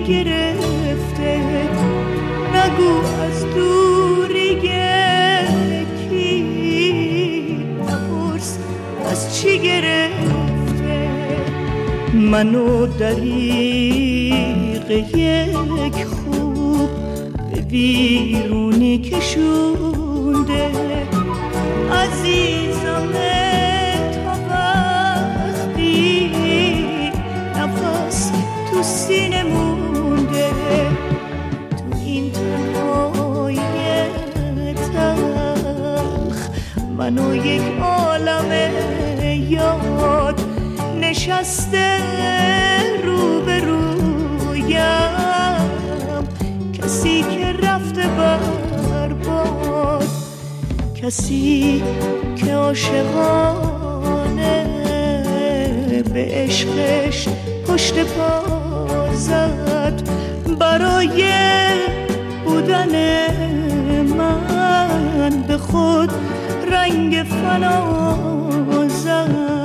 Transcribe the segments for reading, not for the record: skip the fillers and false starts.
گرفته، نگو از دوری کی، نپرس از چی گرفته. منو دریغ یک خوب به ویرونی کشونده، عزیزم تا وقتی نفس تو سینه مونده. تو این تنهای تلخ منو یک عالم یاد نشسته روبرویم، کسی که رفته برباد، کسی که عاشقانه به عشقش پشت پا زد، برای بودن من به خود رنگ فنا زد.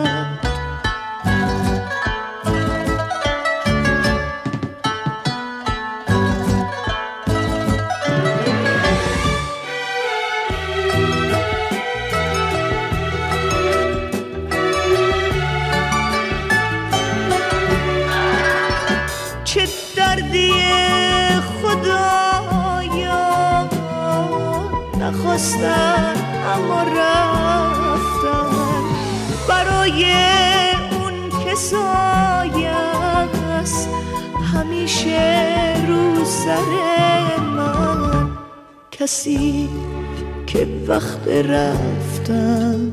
نخواستن اما رفتن، برای اون که سایه‌ست همیشه رو سر من، کسی که وقت رفتن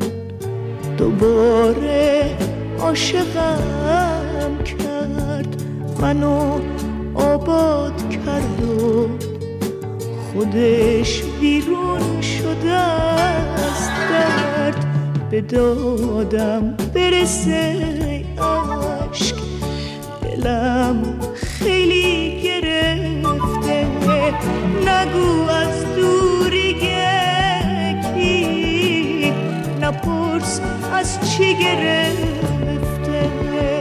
دوباره عاشقم کرد، منو آباد کرد و خودش بیرون شده از درد. به دادم برسه عشق، دلم خیلی گرفته، نگو از دوری کی، نپرس از چی گرفته.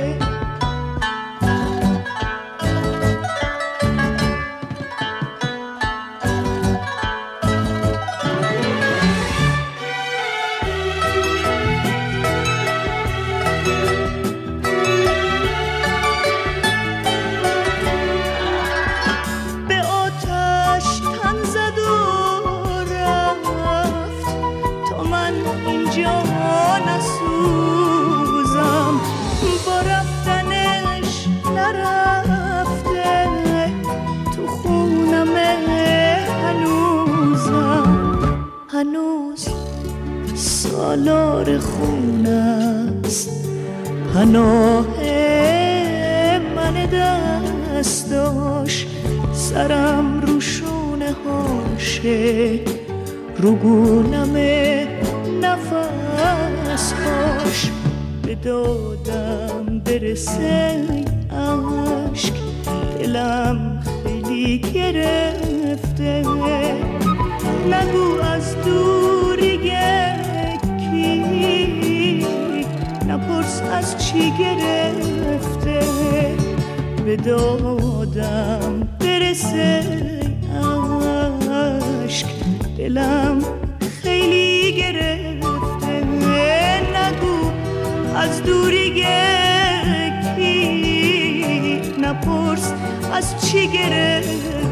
هنوز سالار خونست پناه من دست داشت، سرم رو شونه هاشه، رو گونم نفس هاش. به دادم برسه عشق، دلم خیلی گرفته، نگو از دوری کی، نپرس از چی گرفته. به دادم برسه عشق، دلم خیلی گرفته، نگو از دوری کی، نپرس از چی گرفته.